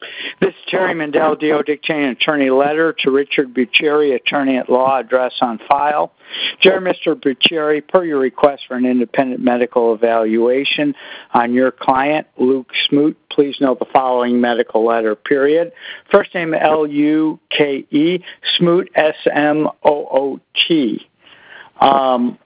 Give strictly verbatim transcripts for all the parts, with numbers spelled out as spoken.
This is Terry Mandel, D O dictating attorney letter to Richard Bucieri, attorney at law, address on file. Dear Mister Bucieri, per your request for an independent medical evaluation on your client, Luke Smoot, please note the following medical letter, period. First name L U K E, Smoot, S M O O T. Um,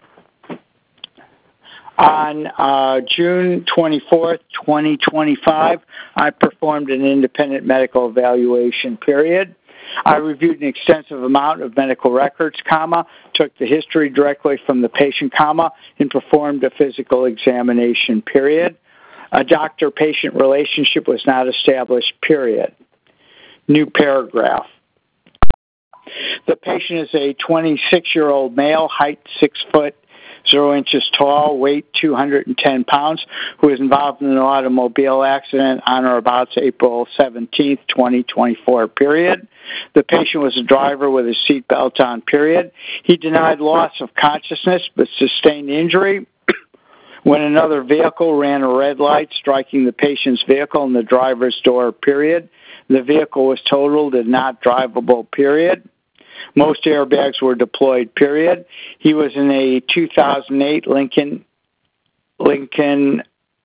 On uh, June twenty-fourth, twenty twenty-five, I performed an independent medical evaluation, period. I reviewed an extensive amount of medical records, comma, took the history directly from the patient, comma, and performed a physical examination, period. A doctor-patient relationship was not established, period. New paragraph. The patient is a twenty-six-year-old male, height six foot, zero inches tall, weight two hundred ten pounds, who was involved in an automobile accident on or about April seventeenth, twenty twenty-four, period. The patient was a driver with a seatbelt on, period. He denied loss of consciousness but sustained injury when another vehicle ran a red light, striking the patient's vehicle in the driver's door, period. The vehicle was totaled and not drivable, period. Most airbags were deployed, period. He was in a two thousand eight Lincoln Lincoln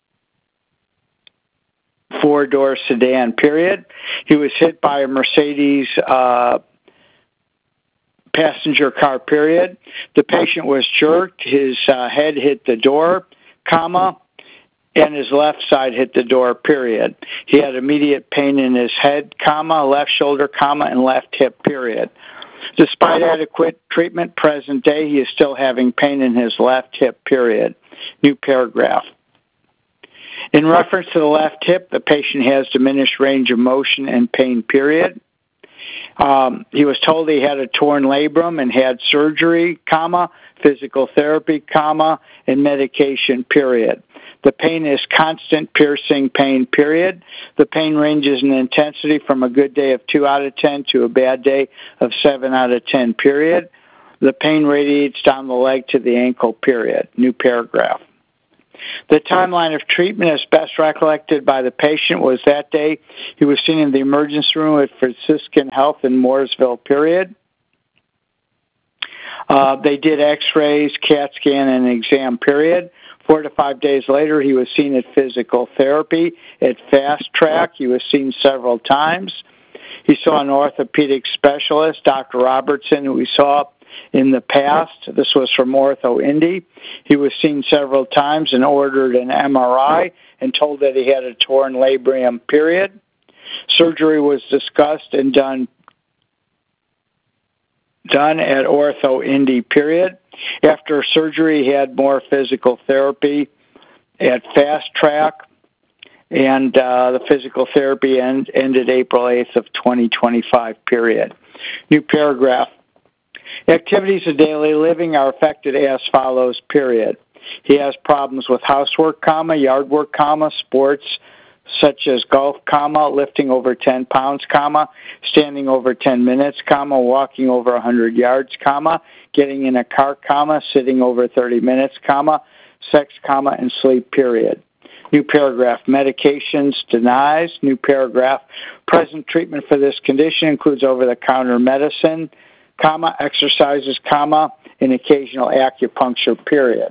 four-door sedan, period. He was hit by a Mercedes uh, passenger car, period. The patient was jerked. His uh, head hit the door, comma, and his left side hit the door, period. He had immediate pain in his head, comma, left shoulder, comma, and left hip, period. Despite adequate treatment present day, he is still having pain in his left hip, period. New paragraph. In reference to the left hip, the patient has diminished range of motion and pain, period. Um, he was told he had a torn labrum and had surgery, comma, physical therapy, comma, and medication, period. The pain is constant piercing pain, period. The pain ranges in intensity from a good day of two out of ten to a bad day of seven out of ten, period. The pain radiates down the leg to the ankle, period. New paragraph. The timeline of treatment, as best recollected by the patient, was that day he was seen in the emergency room at Franciscan Health in Mooresville, period. Uh, they did x-rays, CAT scan, and exam, period. Four to five days later, he was seen at physical therapy at Fast Track. He was seen several times. He saw an orthopedic specialist, Doctor Robertson, who we saw in the past. This was from Ortho Indy. He was seen several times and ordered an M R I and told that he had a torn labrum, period. Surgery was discussed and done, done at Ortho Indy, period. After surgery, he had more physical therapy at Fast Track, and uh, the physical therapy end, ended April eighth of twenty twenty-five, period. New paragraph. Activities of daily living are affected as follows, period. He has problems with housework, comma, yard work, comma, sports such as golf, comma, lifting over ten pounds, comma, standing over ten minutes, comma, walking over one hundred yards, comma, getting in a car, comma, sitting over thirty minutes, comma, sex, comma, and sleep, period. New paragraph. Medications denies. New paragraph. Present treatment for this condition includes over-the-counter medicine, comma, exercises, comma, and occasional acupuncture, period.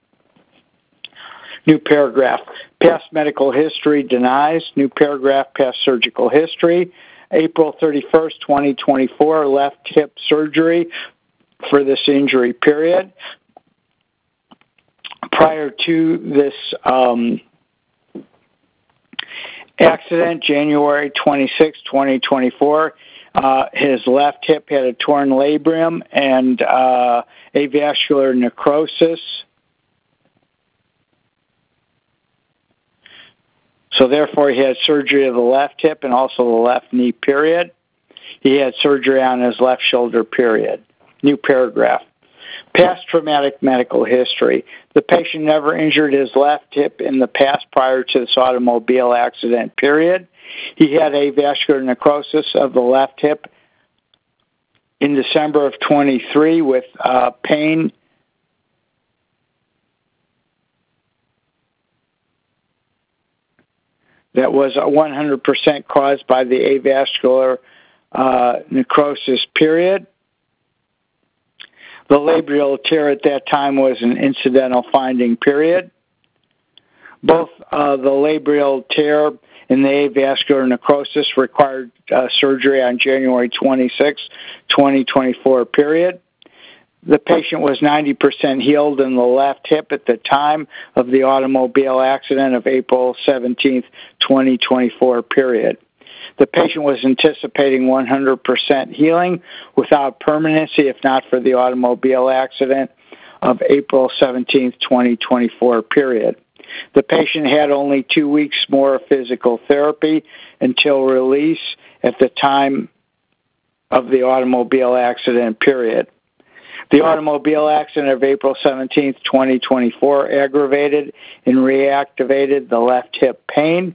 New paragraph. Past medical history denies. New paragraph. Past surgical history. April thirty-first, twenty twenty-four, left hip surgery for this injury, period. Prior to this um, accident, January twenty-sixth, twenty twenty-four, uh, his left hip had a torn labrum and uh, avascular necrosis. So therefore, he had surgery of the left hip and also the left knee, period. He had surgery on his left shoulder, period. New paragraph. Past traumatic medical history. The patient never injured his left hip in the past prior to this automobile accident, period. He had avascular necrosis of the left hip in December of twenty-three with uh, pain that was one hundred percent caused by the avascular uh, necrosis period. The labial tear at that time was an incidental finding period. Both uh, the labial tear and the avascular necrosis required uh, surgery on January twenty-sixth, twenty twenty-four period. The patient was ninety percent healed in the left hip at the time of the automobile accident of April seventeenth, twenty twenty-four period. The patient was anticipating one hundred percent healing without permanency if not for the automobile accident of April seventeenth, twenty twenty-four period. The patient had only two weeks more of physical therapy until release at the time of the automobile accident period. The automobile accident of April seventeenth, twenty twenty-four aggravated and reactivated the left hip pain,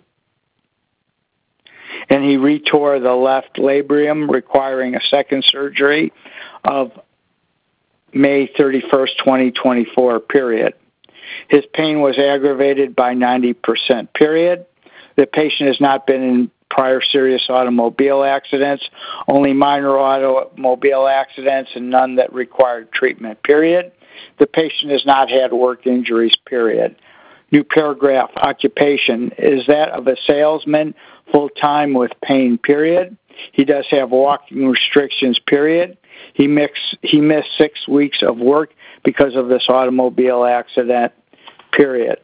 and he retore the left labrum, requiring a second surgery of May thirty-first, twenty twenty-four period. His pain was aggravated by ninety percent period. The patient has not been in prior serious automobile accidents, only minor automobile accidents and none that required treatment period. The patient has not had work injuries period. New paragraph, occupation is that of a salesman, full-time with pain period. He does have walking restrictions period. He, mix, he missed six weeks of work because of this automobile accident period.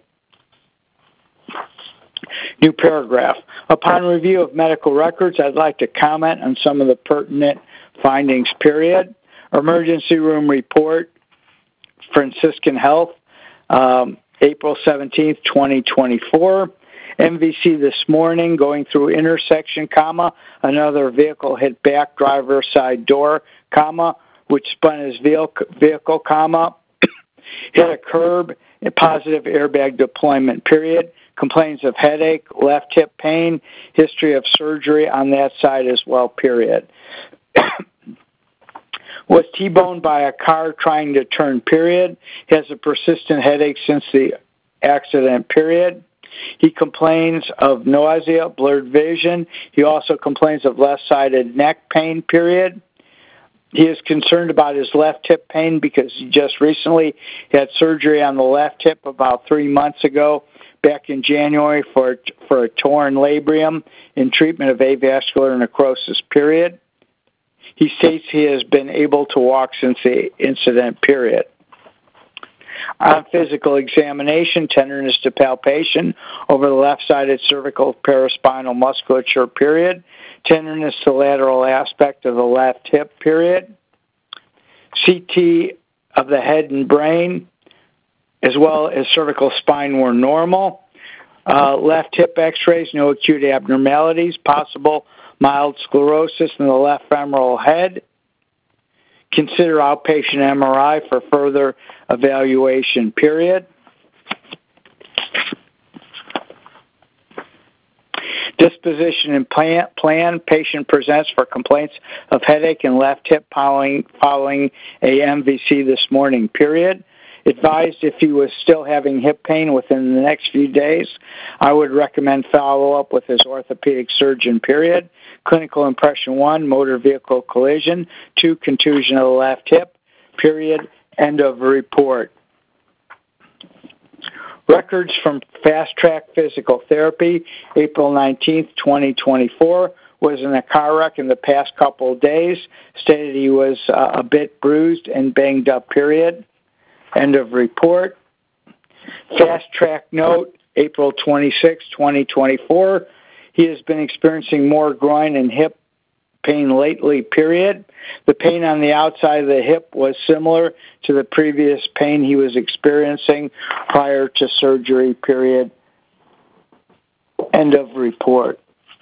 New paragraph. Upon review of medical records, I'd like to comment on some of the pertinent findings period. Emergency room report, Franciscan Health, um, April seventeenth, twenty twenty-four. M V C this morning, going through intersection, comma, another vehicle hit back driver side door, comma, which spun his vehicle, vehicle comma, hit a curb, a positive airbag deployment, period. Complains of headache, left hip pain, history of surgery on that side as well, period. Was T-boned by a car trying to turn, period. Has a persistent headache since the accident, period. He complains of nausea, blurred vision. He also complains of left-sided neck pain, period. He is concerned about his left hip pain because he just recently had surgery on the left hip about three months ago, back in January, for, for a torn labrum in treatment of avascular necrosis, period. He states he has been able to walk since the incident, period. On physical examination, tenderness to palpation over the left-sided cervical paraspinal musculature, period. Tenderness to lateral aspect of the left hip, period. C T of the head and brain, as well as cervical spine, were normal. Uh, left hip x-rays, no acute abnormalities. Possible mild sclerosis in the left femoral head. Consider outpatient M R I for further evaluation, period. Disposition and plan, plan. Patient presents for complaints of headache and left hip following, following a M V C this morning, period. Advised if he was still having hip pain within the next few days, I would recommend follow-up with his orthopedic surgeon, period. Clinical impression one, motor vehicle collision. Two, contusion of the left hip, period. End of report. Records from Fast Track Physical Therapy, April nineteenth, twenty twenty-four, was in a car wreck in the past couple of days. Stated he was uh, a bit bruised and banged up, period. End of report. Fast Track note, April twenty-sixth, twenty twenty-four. He has been experiencing more groin and hip pain lately, period. The pain on the outside of the hip was similar to the previous pain he was experiencing prior to surgery, period. End of report.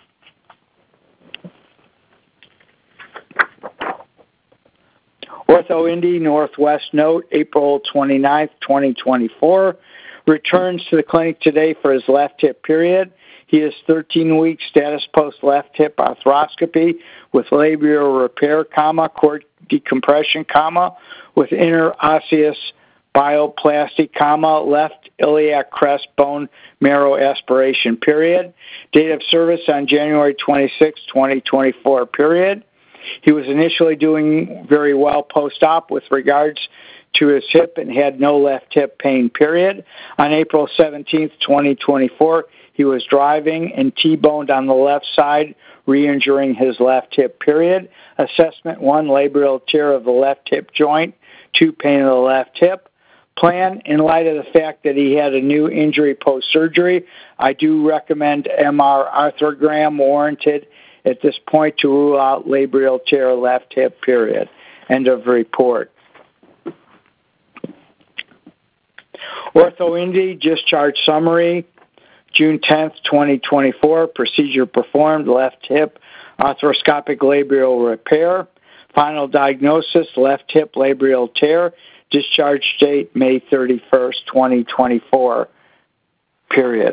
OrthoIndy Northwest note, April twenty-ninth, twenty twenty-four. Returns to the clinic today for his left hip, period. He is thirteen weeks status post left hip arthroscopy with labial repair, comma, cord decompression, comma, with interosseous bioplasty, comma, left iliac crest bone marrow aspiration, period. Date of service on January twenty-sixth, twenty twenty-four, period. He was initially doing very well post-op with regards to his hip and had no left hip pain, period. On April seventeenth, twenty twenty-four, he was driving and T-boned on the left side, re-injuring his left hip, period. Assessment one, labral tear of the left hip joint, two, pain of the left hip. Plan, in light of the fact that he had a new injury post-surgery, I do recommend M R arthrogram warranted at this point to rule out labral tear left hip, period. End of report. OrthoIndy discharge summary, June tenth, twenty twenty-four, procedure performed, left hip arthroscopic labral repair. Final diagnosis, left hip labral tear. Discharge date, May thirty-first, twenty twenty-four, period.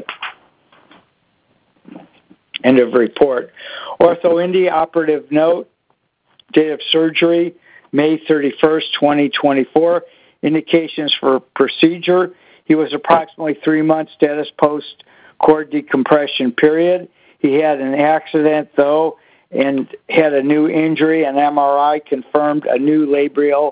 End of report. OrthoIndy operative note, date of surgery, May thirty-first, twenty twenty-four. Indications for procedure. He was approximately three months status post cord decompression, period. He had an accident, though, and had a new injury. An M R I confirmed a new labral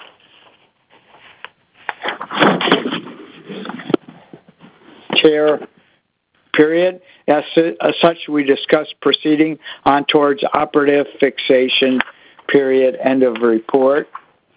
tear, period. As, as such, we discussed proceeding on towards operative fixation, period. End of report.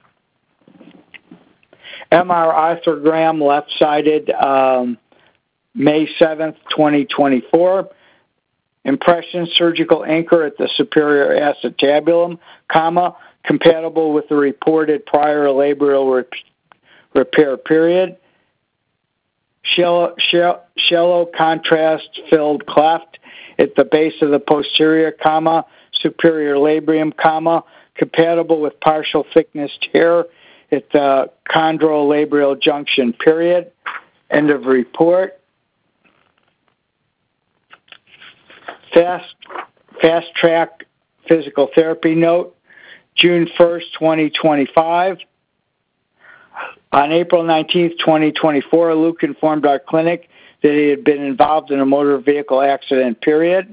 M R arthrogram, left-sided, um, May seventh, twenty twenty-four. Impression, surgical anchor at the superior acetabulum, comma, compatible with the reported prior labral rep- repair, period. Shallow, shallow, shallow contrast-filled cleft at the base of the posterior, comma, superior labrium, comma, compatible with partial thickness tear at the chondrolabral junction, period. End of report. Fast, fast track physical therapy note, June first, twenty twenty-five. On April nineteenth, twenty twenty-four, Luke informed our clinic that he had been involved in a motor vehicle accident, period.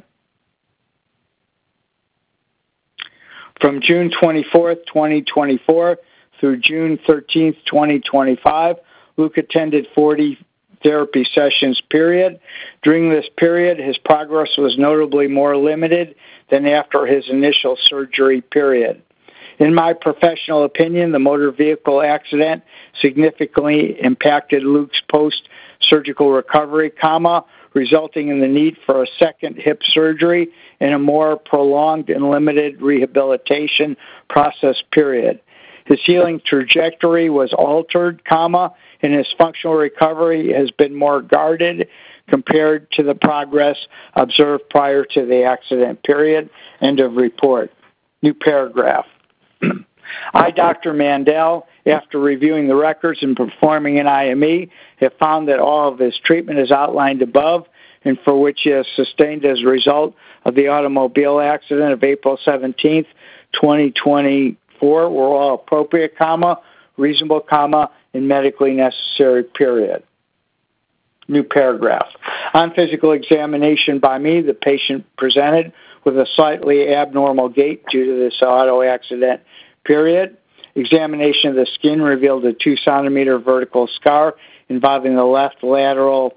From June twenty-fourth, twenty twenty-four through June thirteenth, twenty twenty-five, Luke attended forty therapy sessions, period. During this period, his progress was notably more limited than after his initial surgery, period. In my professional opinion, the motor vehicle accident significantly impacted Luke's post-surgical recovery, comma, resulting in the need for a second hip surgery and a more prolonged and limited rehabilitation process, period. His healing trajectory was altered, comma, and his functional recovery has been more guarded compared to the progress observed prior to the accident, period. End of report. New paragraph. I, Doctor Mandel, after reviewing the records and performing an I M E, have found that all of his treatment is outlined above and for which he has sustained as a result of the automobile accident of April seventeenth, twenty twenty-four were all appropriate, comma, reasonable, comma, and medically necessary, period. New paragraph. On physical examination by me, the patient presented with a slightly abnormal gait due to this auto accident, period. Examination of the skin revealed a two centimeter vertical scar involving the left lateral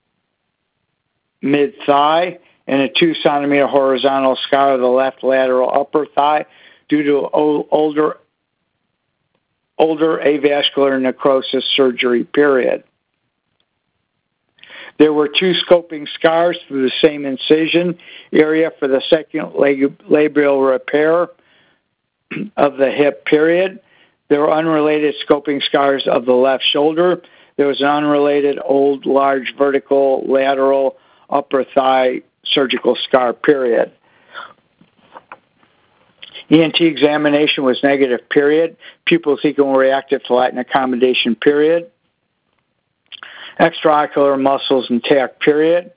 mid-thigh and a two centimeter horizontal scar of the left lateral upper thigh due to older older avascular necrosis surgery, period. There were two scoping scars through the same incision area for the second labral repair of the hip, period. There were unrelated scoping scars of the left shoulder. There was an unrelated old, large, vertical, lateral, upper thigh surgical scar, period. E N T examination was negative, period. Pupils equal reactive to light and accommodation, period. Extraocular muscles intact, period.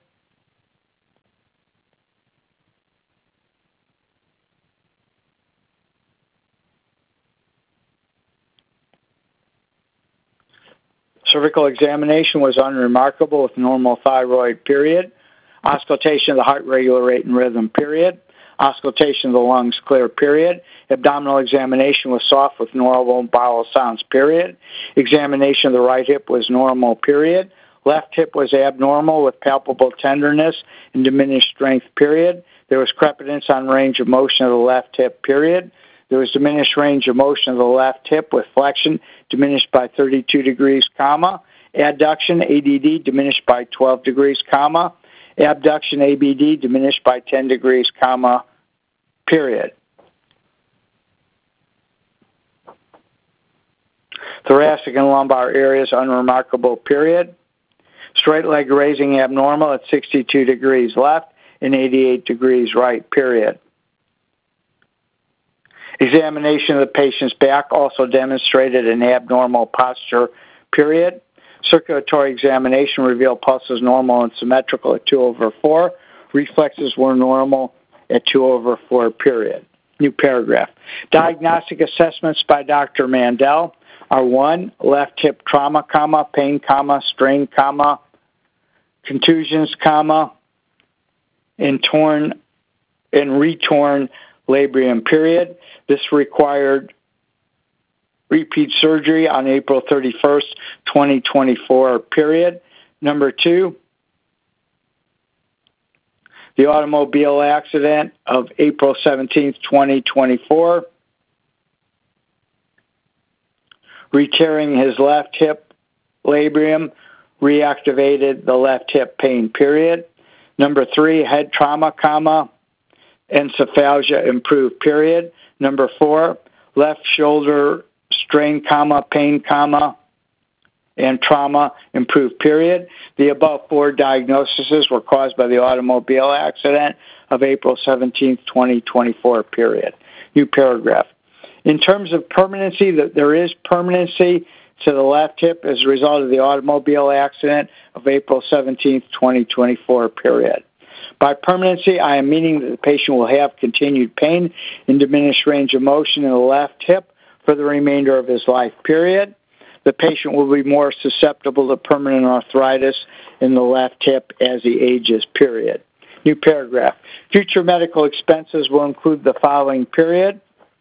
Cervical examination was unremarkable with normal thyroid, period. Auscultation of the heart regular rate and rhythm, period. Auscultation of the lungs clear, period. Abdominal examination was soft with normal bowel sounds, period. Examination of the right hip was normal, period. Left hip was abnormal with palpable tenderness and diminished strength, period. There was crepitance on range of motion of the left hip, period. There was diminished range of motion of the left hip with flexion diminished by thirty-two degrees, comma. Adduction, A D D, diminished by twelve degrees, comma. Abduction, A B D, diminished by ten degrees, comma, period. Thoracic and lumbar areas unremarkable, period. Straight leg raising abnormal at sixty-two degrees left and eighty-eight degrees right, period. Examination of the patient's back also demonstrated an abnormal posture, period. Circulatory examination revealed pulses normal and symmetrical at two over four. Reflexes were normal at two over four, period. New paragraph. Diagnostic assessments by Doctor Mandel are one, left hip trauma, comma, pain, comma, strain, comma, contusions, comma, and torn and retorn labrium, period. This required repeat surgery on April thirty-first, twenty twenty-four, period. Number two, the automobile accident of April seventeenth, twenty twenty-four, re-tearing his left hip labrium reactivated the left hip pain, period. Number three, head trauma, comma, encephalgia improved, period. Number four, left shoulder strain, comma, pain, comma, and trauma improved, period. The above four diagnoses were caused by the automobile accident of April seventeenth, twenty twenty-four, period. New paragraph. In terms of permanency, there is permanency to the left hip as a result of the automobile accident of April seventeenth, twenty twenty-four, period. By permanency, I am meaning that the patient will have continued pain and diminished range of motion in the left hip for the remainder of his life, period. The patient will be more susceptible to permanent arthritis in the left hip as he ages, period. New paragraph. Future medical expenses will include the following, period.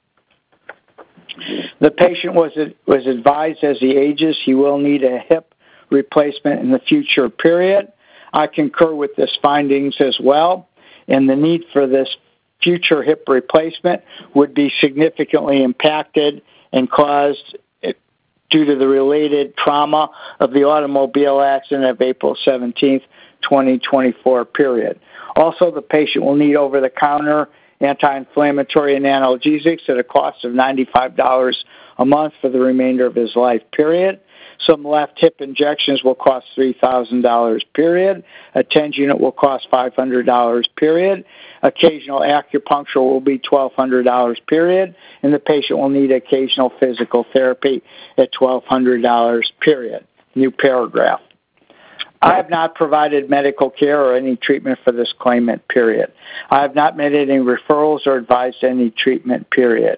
The patient was, was advised as he ages he will need a hip replacement in the future, period. I concur with this findings as well, and the need for this future hip replacement would be significantly impacted and caused due to the related trauma of the automobile accident of April seventeenth, twenty twenty-four, period. Also, the patient will need over-the-counter anti-inflammatory and analgesics at a cost of ninety-five dollars a month for the remainder of his life, period. Some left hip injections will cost three thousand dollars, period. A TENS unit will cost five hundred dollars, period. Occasional acupuncture will be twelve hundred dollars, period. And the patient will need occasional physical therapy at twelve hundred dollars, period. New paragraph. I have not provided medical care or any treatment for this claimant, period. I have not made any referrals or advised any treatment, period.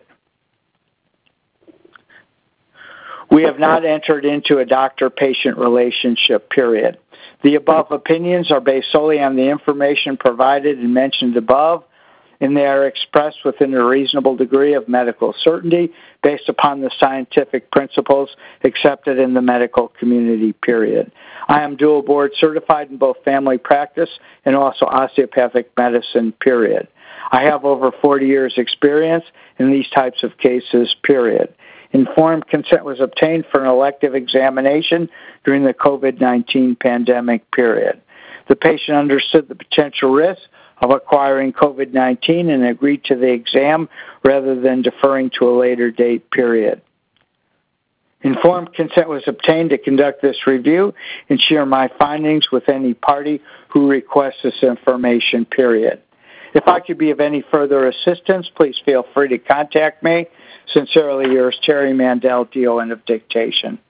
We have not entered into a doctor-patient relationship, period. The above opinions are based solely on the information provided and mentioned above, and they are expressed within a reasonable degree of medical certainty based upon the scientific principles accepted in the medical community, period. I am dual board certified in both family practice and also osteopathic medicine, period. I have over forty years experience in these types of cases, period. Informed consent was obtained for an elective examination during the COVID nineteen pandemic, period. The patient understood the potential risk of acquiring COVID nineteen and agreed to the exam rather than deferring to a later date, period. Informed consent was obtained to conduct this review and share my findings with any party who requests this information, period. If I could be of any further assistance, please feel free to contact me. Sincerely yours, Terry Mandel, D O N of dictation.